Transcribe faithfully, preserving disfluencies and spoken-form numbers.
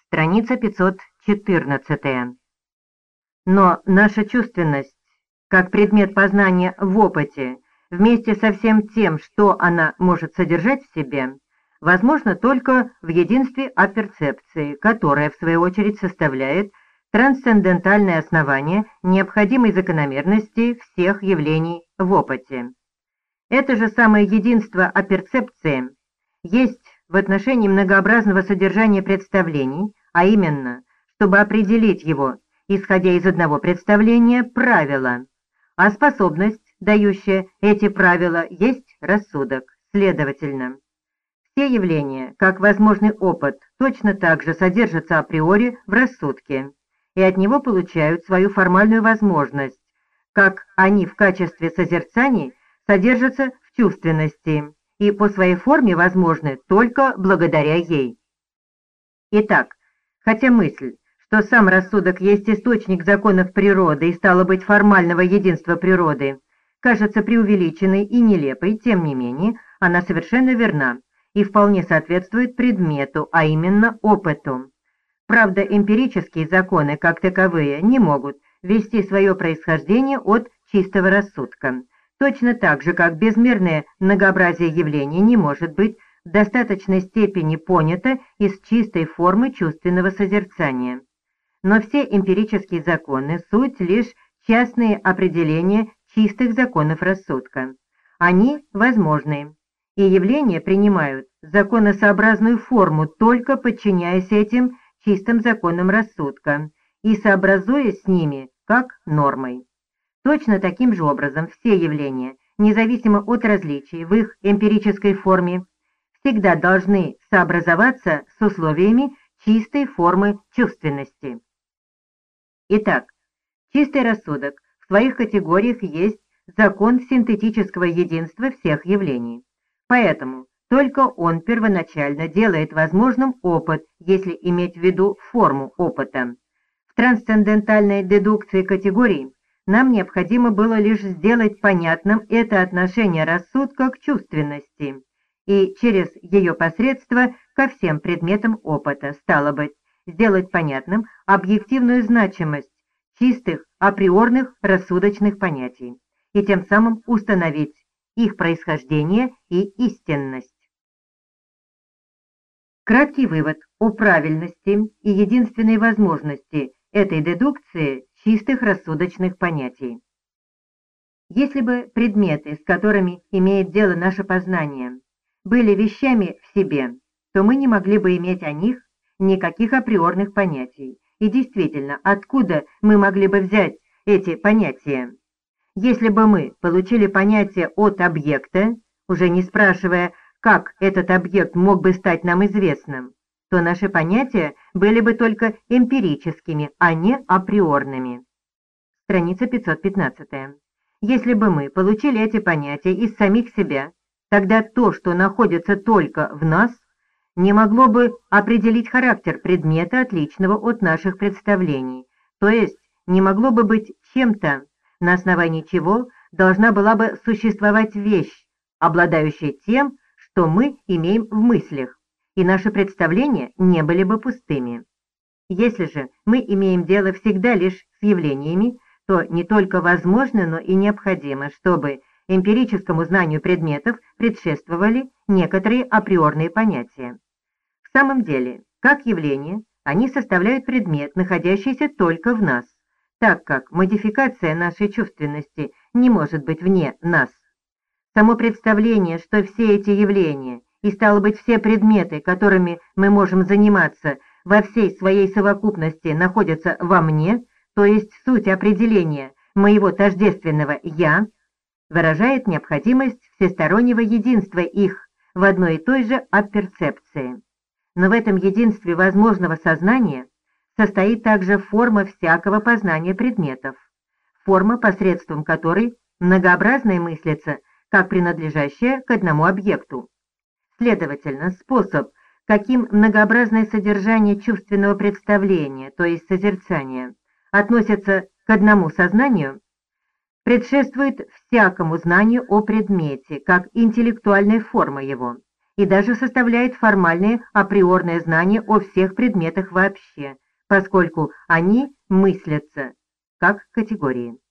Страница пятьсот четырнадцать. Но наша чувственность, как предмет познания в опыте, вместе со всем тем, что она может содержать в себе, возможно только в единстве апперцепции, которое, в свою очередь, составляет трансцендентальное основание необходимой закономерности всех явлений в опыте. Это же самое единство апперцепции есть в отношении многообразного содержания представлений, а именно, чтобы определить его, исходя из одного представления, правила, а способность, дающая эти правила, есть рассудок. Следовательно, все явления, как возможный опыт, точно так же содержатся априори в рассудке и от него получают свою формальную возможность, как они в качестве созерцаний содержатся в чувственности и по своей форме возможны только благодаря ей. Итак, хотя мысль, что сам рассудок есть источник законов природы и стало быть формального единства природы, кажется преувеличенной и нелепой, тем не менее, она совершенно верна и вполне соответствует предмету, а именно опыту. Правда, эмпирические законы, как таковые, не могут вести свое происхождение от чистого рассудка, точно так же, как безмерное многообразие явлений не может быть в достаточной степени понято из чистой формы чувственного созерцания. Но все эмпирические законы — суть лишь частные определения чистых законов рассудка. Они возможны, и явления принимают законосообразную форму, только подчиняясь этим чистым законам рассудка и сообразуясь с ними как нормой. Точно таким же образом все явления, независимо от различий в их эмпирической форме, всегда должны сообразоваться с условиями чистой формы чувственности. Итак, чистый рассудок в своих категориях есть закон синтетического единства всех явлений. Поэтому только он первоначально делает возможным опыт, если иметь в виду форму опыта. В трансцендентальной дедукции категорий нам необходимо было лишь сделать понятным это отношение рассудка к чувственности и через ее посредство ко всем предметам опыта, стало быть, сделать понятным объективную значимость чистых априорных рассудочных понятий и тем самым установить их происхождение и истинность. Краткий вывод о правильности и единственной возможности этой дедукции чистых рассудочных понятий. Если бы предметы, с которыми имеет дело наше познание, были вещами в себе, то мы не могли бы иметь о них никаких априорных понятий. И действительно, откуда мы могли бы взять эти понятия? Если бы мы получили понятие от объекта, уже не спрашивая, как этот объект мог бы стать нам известным, то наши понятия были бы только эмпирическими, а не априорными. Страница пятьсот пятнадцать. Если бы мы получили эти понятия из самих себя, тогда то, что находится только в нас, не могло бы определить характер предмета, отличного от наших представлений, то есть не могло бы быть чем-то, на основании чего должна была бы существовать вещь, обладающая тем, что мы имеем в мыслях, и наши представления не были бы пустыми. Если же мы имеем дело всегда лишь с явлениями, то не только возможно, но и необходимо, чтобы эмпирическому знанию предметов предшествовали некоторые априорные понятия. В самом деле, как явления, они составляют предмет, находящийся только в нас, так как модификация нашей чувственности не может быть вне нас. Само представление, что все эти явления, и стало быть все предметы, которыми мы можем заниматься, во всей своей совокупности находятся во мне, то есть суть определения моего тождественного «я», выражает необходимость всестороннего единства их в одной и той же апперцепции. Но в этом единстве возможного сознания состоит также форма всякого познания предметов, форма, посредством которой многообразное мыслится как принадлежащее к одному объекту. Следовательно, способ, каким многообразное содержание чувственного представления, то есть созерцания, относится к одному сознанию, предшествует всякому знанию о предмете, как интеллектуальная форма его, и даже составляет формальные априорные знания о всех предметах вообще, поскольку они мыслятся как категории.